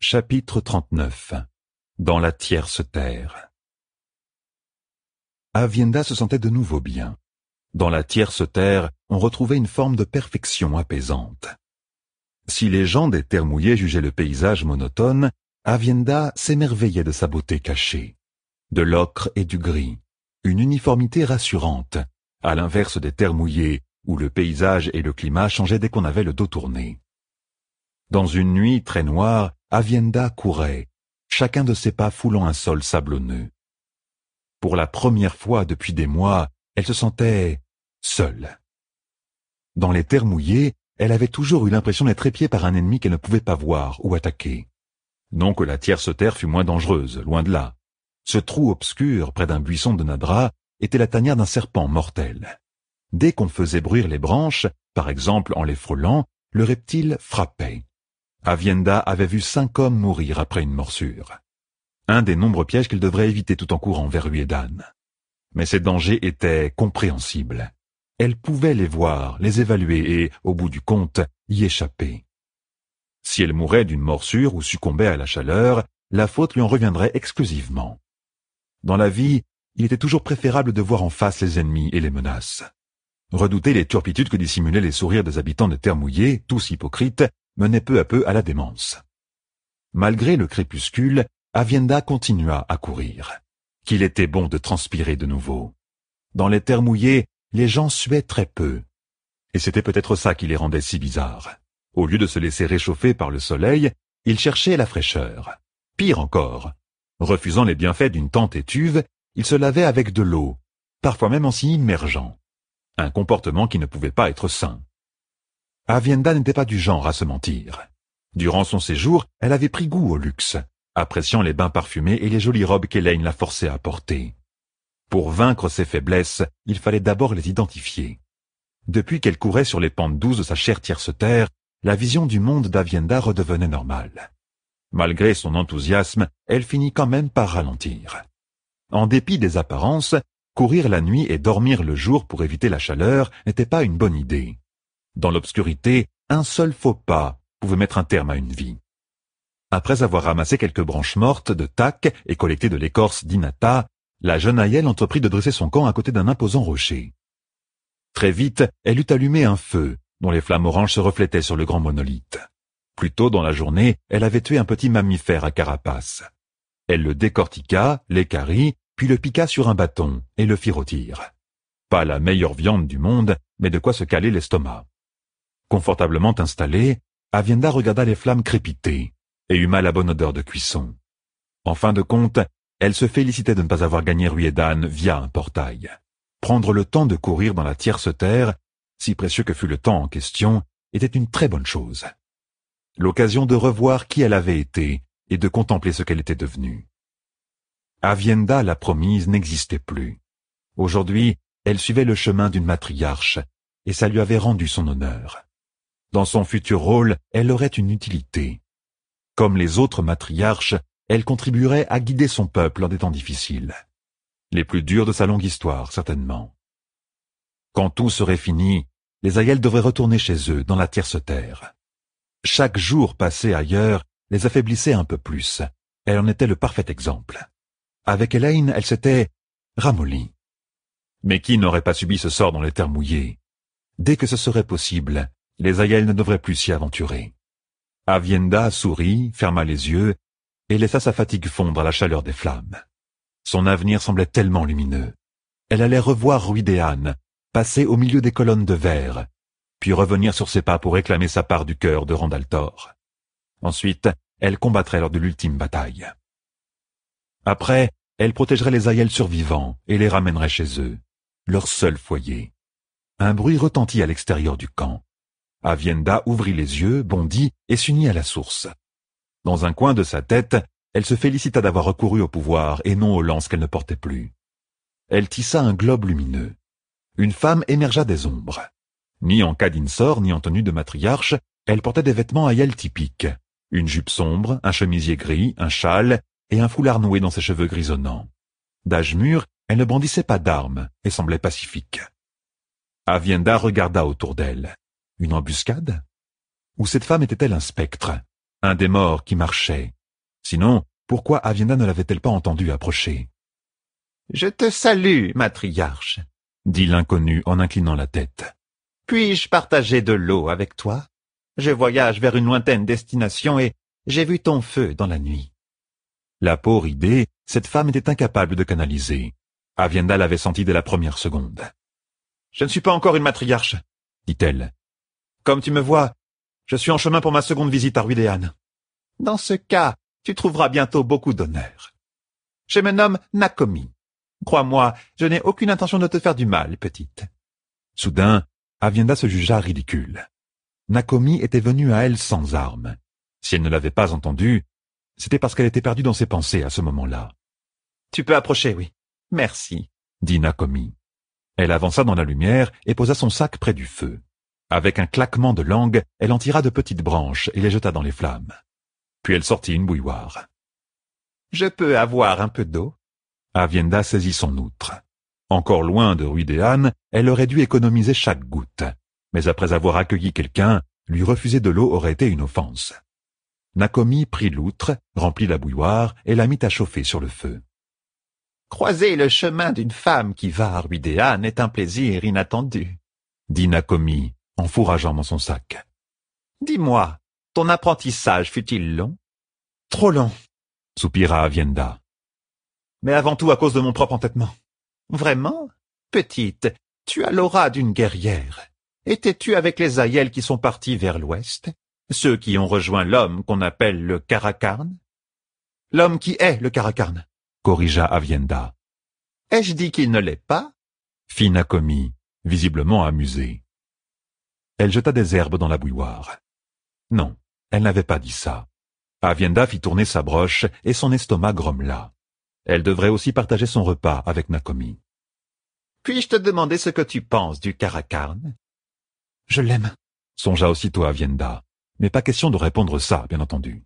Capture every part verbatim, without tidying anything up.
Chapitre trente-neuf. Dans la tierce terre. Aviendha se sentait de nouveau bien. Dans la tierce terre, on retrouvait une forme de perfection apaisante. Si les gens des terres mouillées jugeaient le paysage monotone, Aviendha s'émerveillait de sa beauté cachée. De l'ocre et du gris, une uniformité rassurante, à l'inverse des terres mouillées, où le paysage et le climat changeaient dès qu'on avait le dos tourné. Dans une nuit très noire, Aviendha courait, chacun de ses pas foulant un sol sablonneux. Pour la première fois depuis des mois, elle se sentait seule. Dans les terres mouillées, elle avait toujours eu l'impression d'être épiée par un ennemi qu'elle ne pouvait pas voir ou attaquer. Non que la tierce terre fût moins dangereuse, loin de là. Ce trou obscur, près d'un buisson de Nadra, était la tanière d'un serpent mortel. Dès qu'on faisait bruire les branches, par exemple en les frôlant, le reptile frappait. Aviendha avait vu cinq hommes mourir après une morsure. Un des nombreux pièges qu'il devrait éviter tout en courant vers Ruedan. Mais ces dangers étaient compréhensibles. Elle pouvait les voir, les évaluer et, au bout du compte, y échapper. Si elle mourait d'une morsure ou succombait à la chaleur, la faute lui en reviendrait exclusivement. Dans la vie, il était toujours préférable de voir en face les ennemis et les menaces. Redouter les turpitudes que dissimulaient les sourires des habitants de terre mouillée, tous hypocrites, menait peu à peu à la démence. Malgré le crépuscule, Aviendha continua à courir. Qu'il était bon de transpirer de nouveau. Dans les terres mouillées, les gens suaient très peu. Et c'était peut-être ça qui les rendait si bizarres. Au lieu de se laisser réchauffer par le soleil, ils cherchaient la fraîcheur. Pire encore, refusant les bienfaits d'une tente étuve, ils se lavaient avec de l'eau, parfois même en s'y immergeant. Un comportement qui ne pouvait pas être sain. Aviendha n'était pas du genre à se mentir. Durant son séjour, elle avait pris goût au luxe, appréciant les bains parfumés et les jolies robes qu'Elaine la forçait à porter. Pour vaincre ses faiblesses, il fallait d'abord les identifier. Depuis qu'elle courait sur les pentes douces de sa chère tierce terre, la vision du monde d'Aviendha redevenait normale. Malgré son enthousiasme, elle finit quand même par ralentir. En dépit des apparences, courir la nuit et dormir le jour pour éviter la chaleur n'était pas une bonne idée. Dans l'obscurité, un seul faux pas pouvait mettre un terme à une vie. Après avoir ramassé quelques branches mortes de tac et collecté de l'écorce d'inata, la jeune Aiel entreprit de dresser son camp à côté d'un imposant rocher. Très vite, elle eut allumé un feu, dont les flammes oranges se reflétaient sur le grand monolithe. Plus tôt dans la journée, elle avait tué un petit mammifère à carapace. Elle le décortiqua, l'équarrit, puis le piqua sur un bâton et le fit rôtir. Pas la meilleure viande du monde, mais de quoi se caler l'estomac. Confortablement installée, Aviendha regarda les flammes crépiter et huma la bonne odeur de cuisson. En fin de compte, elle se félicitait de ne pas avoir gagné Ruedan via un portail. Prendre le temps de courir dans la tierce terre, si précieux que fût le temps en question, était une très bonne chose. L'occasion de revoir qui elle avait été et de contempler ce qu'elle était devenue. Aviendha, la promise, n'existait plus. Aujourd'hui, elle suivait le chemin d'une matriarche, et ça lui avait rendu son honneur. Dans son futur rôle, elle aurait une utilité. Comme les autres matriarches, elle contribuerait à guider son peuple en des temps difficiles. Les plus durs de sa longue histoire, certainement. Quand tout serait fini, les Aiel devraient retourner chez eux, dans la tierce terre. Chaque jour passé ailleurs les affaiblissait un peu plus. Elle en était le parfait exemple. Avec Elaine, elle s'était ramollie. Mais qui n'aurait pas subi ce sort dans les terres mouillées? Dès que ce serait possible, les Aiel ne devraient plus s'y aventurer. Aviendha sourit, ferma les yeux, et laissa sa fatigue fondre à la chaleur des flammes. Son avenir semblait tellement lumineux. Elle allait revoir Ruidean, passer au milieu des colonnes de verre, puis revenir sur ses pas pour réclamer sa part du cœur de Randaltor. Ensuite, elle combattrait lors de l'ultime bataille. Après, elle protégerait les Aiel survivants et les ramènerait chez eux, leur seul foyer. Un bruit retentit à l'extérieur du camp. Aviendha ouvrit les yeux, bondit et s'unit à la source. Dans un coin de sa tête, elle se félicita d'avoir recouru au pouvoir et non aux lances qu'elle ne portait plus. Elle tissa un globe lumineux. Une femme émergea des ombres. Ni en cadinsor, ni en tenue de matriarche, elle portait des vêtements Aiel typiques. Une jupe sombre, un chemisier gris, un châle et un foulard noué dans ses cheveux grisonnants. D'âge mûr, elle ne brandissait pas d'armes et semblait pacifique. Aviendha regarda autour d'elle. Une embuscade? Ou cette femme était-elle un spectre? un des morts qui marchait. Sinon, pourquoi Avienda ne l'avait-elle pas entendu approcher? « Je te salue, matriarche, » dit l'inconnu en inclinant la tête. « Puis-je partager de l'eau avec toi? Je voyage vers une lointaine destination et j'ai vu ton feu dans la nuit. » La peau ridée, cette femme était incapable de canaliser. Avienda l'avait senti dès la première seconde. « Je ne suis pas encore une matriarche, » dit-elle. « Comme tu me vois, je suis en chemin pour ma seconde visite à Ruidéane. Dans ce cas, tu trouveras bientôt beaucoup d'honneur. Je me nomme Nakomi. Crois-moi, je n'ai aucune intention de te faire du mal, petite. » Soudain, Avienda se jugea ridicule. Nakomi était venue à elle sans armes. Si elle ne l'avait pas entendu, c'était parce qu'elle était perdue dans ses pensées à ce moment-là. « Tu peux approcher, oui. Merci, » dit Nakomi. Elle avança dans la lumière et posa son sac près du feu. Avec un claquement de langue, elle en tira de petites branches et les jeta dans les flammes. Puis elle sortit une bouilloire. « Je peux avoir un peu d'eau ?» Avienda saisit son outre. Encore loin de Ruidéane, elle aurait dû économiser chaque goutte. Mais après avoir accueilli quelqu'un, lui refuser de l'eau aurait été une offense. Nakomi prit l'outre, remplit la bouilloire et la mit à chauffer sur le feu. « Croiser le chemin d'une femme qui va à Ruidéane est un plaisir inattendu, » dit Nakomi, en fourrageant dans son sac. « Dis-moi, ton apprentissage fut-il long? »« Trop long, » soupira Avienda. « Mais avant tout à cause de mon propre entêtement. »« Vraiment? Petite, tu as l'aura d'une guerrière. Étais-tu avec les Aïels qui sont partis vers l'ouest, ceux qui ont rejoint l'homme qu'on appelle le Karakarn? »« L'homme qui est le Karakarn, » corrigea Avienda. « Ai-je dit qu'il ne l'est pas? » fit Nakomi, visiblement amusée. Elle jeta des herbes dans la bouilloire. Non, elle n'avait pas dit ça. Avienda fit tourner sa broche et son estomac grommela. Elle devrait aussi partager son repas avec Nakomi. « Puis-je te demander ce que tu penses du Karakarn? »« Je l'aime, » songea aussitôt Avienda, mais pas question de répondre ça, bien entendu.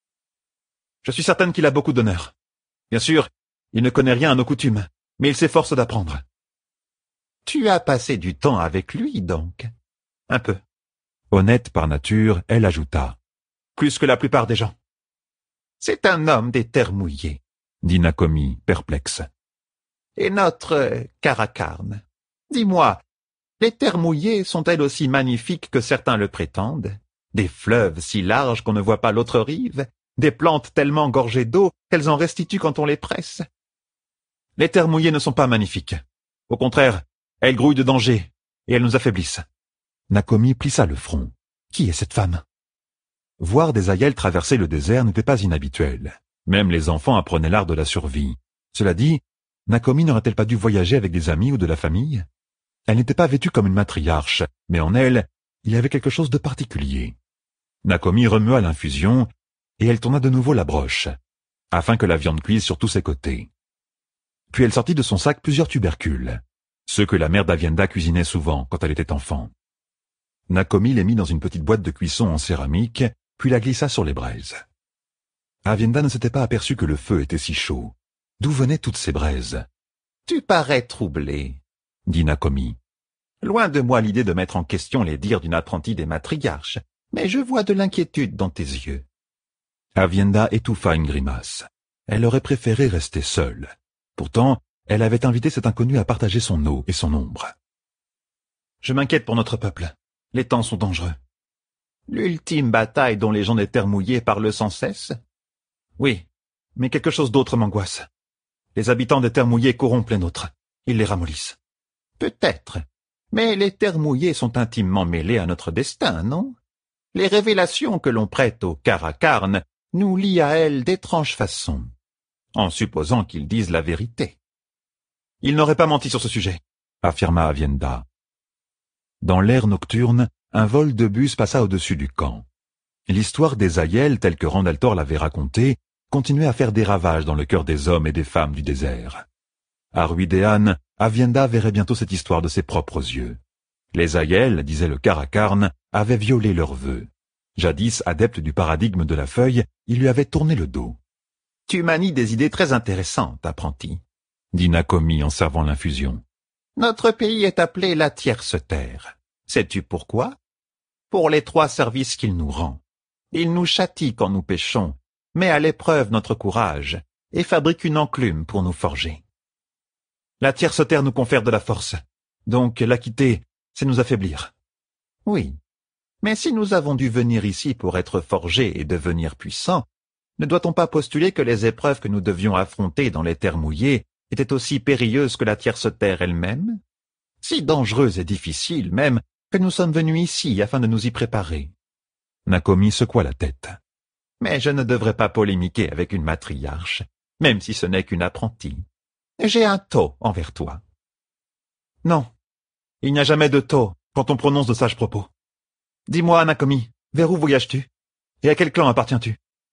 « Je suis certaine qu'il a beaucoup d'honneur. Bien sûr, il ne connaît rien à nos coutumes, mais il s'efforce d'apprendre. »« Tu as passé du temps avec lui, donc? »« Un peu. » Honnête par nature, elle ajouta. « Plus que la plupart des gens. »« C'est un homme des terres mouillées, » dit Nakomi, perplexe. « Et notre euh, Karakarn. Dis-moi, les terres mouillées sont-elles aussi magnifiques que certains le prétendent? Des fleuves si larges qu'on ne voit pas l'autre rive? Des plantes tellement gorgées d'eau qu'elles en restituent quand on les presse? » « Les terres mouillées ne sont pas magnifiques. Au contraire, elles grouillent de danger, et elles nous affaiblissent. » Nakomi plissa le front. Qui est cette femme? Voir des Aïels traverser le désert n'était pas inhabituel. Même les enfants apprenaient l'art de la survie. Cela dit, Nakomi n'aurait-elle pas dû voyager avec des amis ou de la famille? Elle n'était pas vêtue comme une matriarche, mais en elle, il y avait quelque chose de particulier. Nakomi remua l'infusion, et elle tourna de nouveau la broche, afin que la viande cuise sur tous ses côtés. Puis elle sortit de son sac plusieurs tubercules, ceux que la mère d'Avienda cuisinait souvent quand elle était enfant. Nakomi les mit dans une petite boîte de cuisson en céramique, puis la glissa sur les braises. Avienda ne s'était pas aperçue que le feu était si chaud. D'où venaient toutes ces braises? « Tu parais troublé, » dit Nakomi. « Loin de moi l'idée de mettre en question les dires d'une apprentie des matriarches, mais je vois de l'inquiétude dans tes yeux. » Avienda étouffa une grimace. Elle aurait préféré rester seule. Pourtant, elle avait invité cet inconnu à partager son eau et son ombre. « Je m'inquiète pour notre peuple. Les temps sont dangereux. »« L'ultime bataille dont les gens des terres mouillées parlent sans cesse? » ?»« Oui, mais quelque chose d'autre m'angoisse. Les habitants des terres mouillées corrompent les nôtres. Ils les ramollissent. »« Peut-être, mais les terres mouillées sont intimement mêlées à notre destin, non? Les révélations que l'on prête au Karakarn nous lient à elles d'étranges façons, en supposant qu'ils disent la vérité. »« Il n'aurait pas menti sur ce sujet, » affirma Avienda. Dans l'air nocturne, un vol de bus passa au-dessus du camp. L'histoire des Aïels, telle que Randaltor l'avait racontée, continuait à faire des ravages dans le cœur des hommes et des femmes du désert. À Ruidéane, Avienda verrait bientôt cette histoire de ses propres yeux. Les Aïels, disait le Karakarn, avaient violé leurs vœux. Jadis adepte du paradigme de la feuille, ils lui avaient tourné le dos. « Tu manies des idées très intéressantes, apprenti, » dit Nakomi en servant l'infusion. « Notre pays est appelé la Tierce Terre. Sais-tu pourquoi? Pour les trois services qu'il nous rend. Il nous châtie quand nous péchons, met à l'épreuve notre courage, et fabrique une enclume pour nous forger. La tierce terre nous confère de la force, donc la quitter, c'est nous affaiblir. Oui, mais si nous avons dû venir ici pour être forgés et devenir puissants, ne doit-on pas postuler que les épreuves que nous devions affronter dans les terres mouillées étaient aussi périlleuses que la tierce terre elle-même? Si dangereuse et difficile même que nous sommes venus ici afin de nous y préparer. Nakomi secoua la tête. Mais je ne devrais pas polémiquer avec une matriarche, même si ce n'est qu'une apprentie. J'ai un taux envers toi. Non, il n'y a jamais de taux quand on prononce de sages propos. Dis-moi, Nakomi, vers où voyages-tu? Et à quel clan appartiens-tu?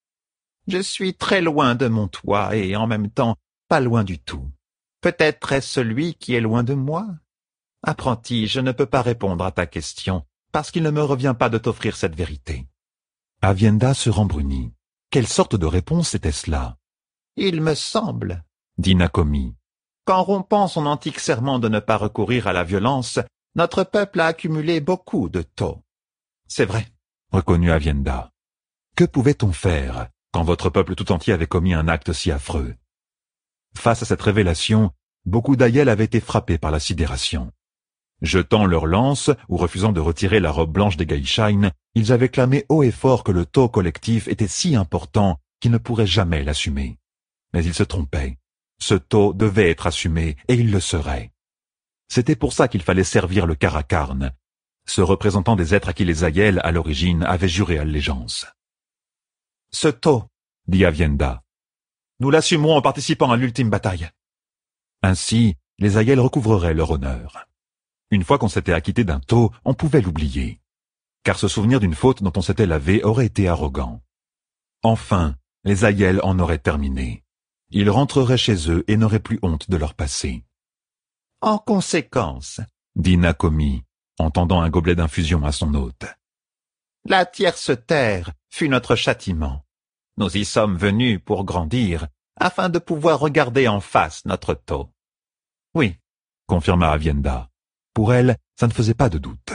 Je suis très loin de mon toit et en même temps pas loin du tout. Peut-être est-ce celui qui est loin de moi? Apprenti, je ne peux pas répondre à ta question, parce qu'il ne me revient pas de t'offrir cette vérité. Aviendha se rembrunit. Quelle sorte de réponse était-ce là? Il me semble, dit Nakomi, qu'en rompant son antique serment de ne pas recourir à la violence, notre peuple a accumulé beaucoup de taux. C'est vrai, reconnut Aviendha. Que pouvait-on faire quand votre peuple tout entier avait commis un acte si affreux? Face à cette révélation, beaucoup d'Aiel avaient été frappés par la sidération. Jetant leurs lances ou refusant de retirer la robe blanche des Gaishain, ils avaient clamé haut et fort que le taux collectif était si important qu'ils ne pourraient jamais l'assumer. Mais ils se trompaient. Ce taux devait être assumé, et il le serait. C'était pour ça qu'il fallait servir le Karakarn, ce représentant des êtres à qui les Aiel, à l'origine, avaient juré allégeance. « Ce taux, dit Aviendha, nous l'assumerons en participant à l'ultime bataille. » Ainsi, les Aiel recouvreraient leur honneur. Une fois qu'on s'était acquitté d'un taux, on pouvait l'oublier, car se souvenir d'une faute dont on s'était lavé aurait été arrogant. Enfin, les Aiel en auraient terminé. Ils rentreraient chez eux et n'auraient plus honte de leur passé. « En conséquence, dit Nakomi, en tendant un gobelet d'infusion à son hôte, la tierce terre fut notre châtiment. Nous y sommes venus pour grandir, afin de pouvoir regarder en face notre taux. »« Oui, » confirma Aviendha. Pour elle, ça ne faisait pas de doute.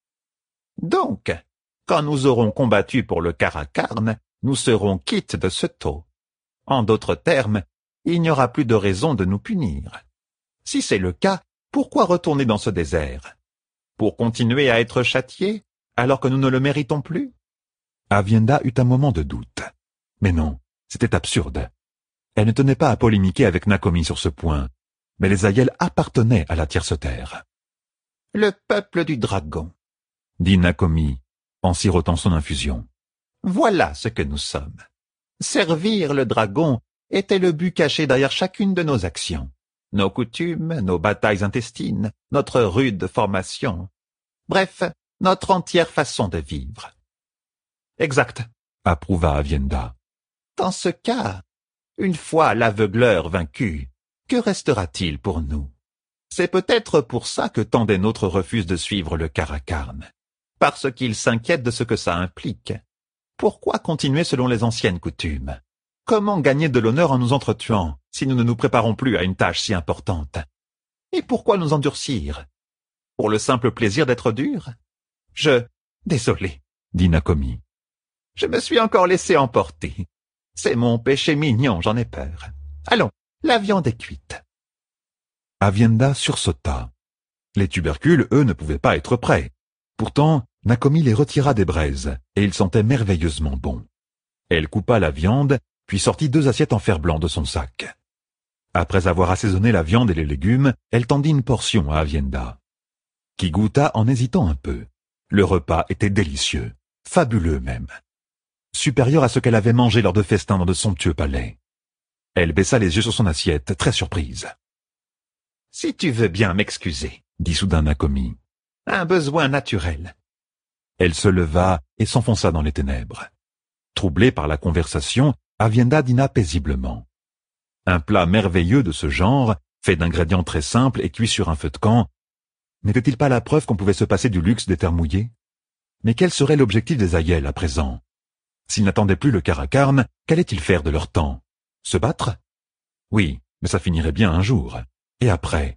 « Donc, quand nous aurons combattu pour le Karakarn, nous serons quittes de ce taux. En d'autres termes, il n'y aura plus de raison de nous punir. Si c'est le cas, pourquoi retourner dans ce désert? Pour continuer à être châtiés, alors que nous ne le méritons plus? » Aviendha eut un moment de doute. Mais non, c'était absurde. Elle ne tenait pas à polémiquer avec Nakomi sur ce point, mais les Aiel appartenaient à la tierce terre. « Le peuple du dragon, » dit Nakomi, en sirotant son infusion. « Voilà ce que nous sommes. Servir le dragon était le but caché derrière chacune de nos actions. Nos coutumes, nos batailles intestines, notre rude formation. Bref, notre entière façon de vivre. »« Exact, » approuva Aviendha. « Dans ce cas, une fois l'aveugleur vaincu, que restera-t-il pour nous? C'est peut-être pour ça que tant des nôtres refusent de suivre le Karakarn, parce qu'ils s'inquiètent de ce que ça implique. Pourquoi continuer selon les anciennes coutumes? Comment gagner de l'honneur en nous entretuant, si nous ne nous préparons plus à une tâche si importante? Et pourquoi nous endurcir? Pour le simple plaisir d'être dur? Je... Désolé, dit Nakomi. Je me suis encore laissé emporter. C'est mon péché mignon, j'en ai peur. Allons, la viande est cuite. Aviendha sursauta. Les tubercules, eux, ne pouvaient pas être prêts. Pourtant, Nakomi les retira des braises, et ils sentaient merveilleusement bon. Elle coupa la viande, puis sortit deux assiettes en fer blanc de son sac. Après avoir assaisonné la viande et les légumes, elle tendit une portion à Aviendha, qui goûta en hésitant un peu. Le repas était délicieux, fabuleux même, supérieur à ce qu'elle avait mangé lors de festins dans de somptueux palais. Elle baissa les yeux sur son assiette, très surprise. « Si tu veux bien m'excuser, » dit soudain Nakomi. « Un besoin naturel. » Elle se leva et s'enfonça dans les ténèbres. Troublée par la conversation, Aviendha dîna paisiblement. Un plat merveilleux de ce genre, fait d'ingrédients très simples et cuit sur un feu de camp, n'était-il pas la preuve qu'on pouvait se passer du luxe des terres mouillées? Mais quel serait l'objectif des Aiel à présent? S'ils n'attendaient plus le Karakarn, qu'allaient-ils faire de leur temps? Se battre? Oui, mais ça finirait bien un jour. Et après?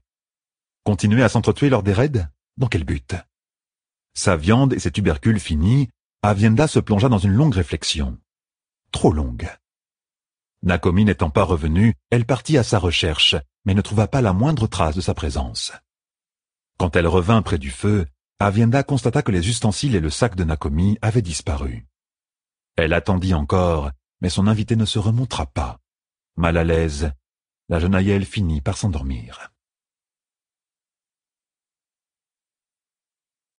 Continuer à s'entretuer lors des raids? Dans quel but? Sa viande et ses tubercules finis, Aviendha se plongea dans une longue réflexion. Trop longue. Nakomi n'étant pas revenue, elle partit à sa recherche, mais ne trouva pas la moindre trace de sa présence. Quand elle revint près du feu, Aviendha constata que les ustensiles et le sac de Nakomi avaient disparu. Elle attendit encore, mais son invité ne se remontra pas. Mal à l'aise, la jeune aïeule finit par s'endormir.